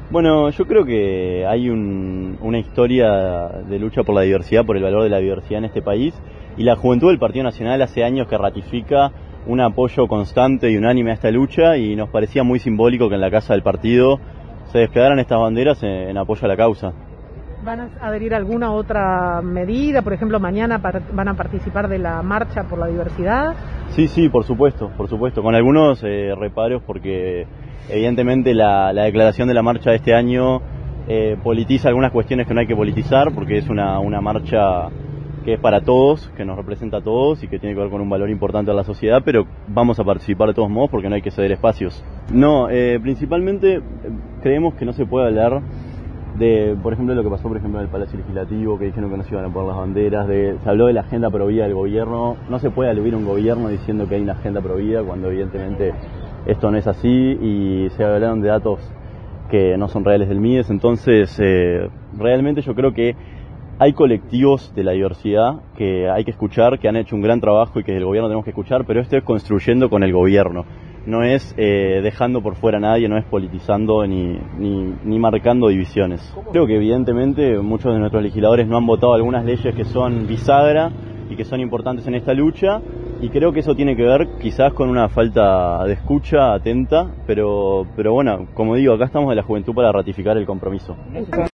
Bueno, yo creo que hay una historia de lucha por la diversidad, por el valor de la diversidad en este país, y la juventud del Partido Nacional hace años que ratifica un apoyo constante y unánime a esta lucha, y nos parecía muy simbólico que en la casa del partido se desplegaran estas banderas en apoyo a la causa. ¿Van a adherir a alguna otra medida? Por ejemplo, mañana van a participar de la marcha por la diversidad. Sí, por supuesto, con algunos reparos, porque evidentemente la declaración de la marcha de este año politiza algunas cuestiones que no hay que politizar, porque es una marcha que es para todos, que nos representa a todos y que tiene que ver con un valor importante a la sociedad, pero vamos a participar de todos modos porque no hay que ceder espacios. No, principalmente creemos que no se puede hablar de, por ejemplo, lo que pasó, por ejemplo, en el Palacio Legislativo, que dijeron que no se iban a poner las banderas, se habló de la agenda provida del gobierno. No se puede aludir a un gobierno diciendo que hay una agenda provida cuando evidentemente esto no es así, y se hablaron de datos que no son reales del MIDES. Entonces, realmente yo creo que hay colectivos de la diversidad que hay que escuchar, que han hecho un gran trabajo y que el gobierno tenemos que escuchar, pero esto es construyendo con el gobierno. No es dejando por fuera a nadie, no es politizando ni marcando divisiones. Creo que evidentemente muchos de nuestros legisladores no han votado algunas leyes que son bisagra y que son importantes en esta lucha, y creo que eso tiene que ver quizás con una falta de escucha atenta, pero bueno, como digo, acá estamos de la juventud para ratificar el compromiso.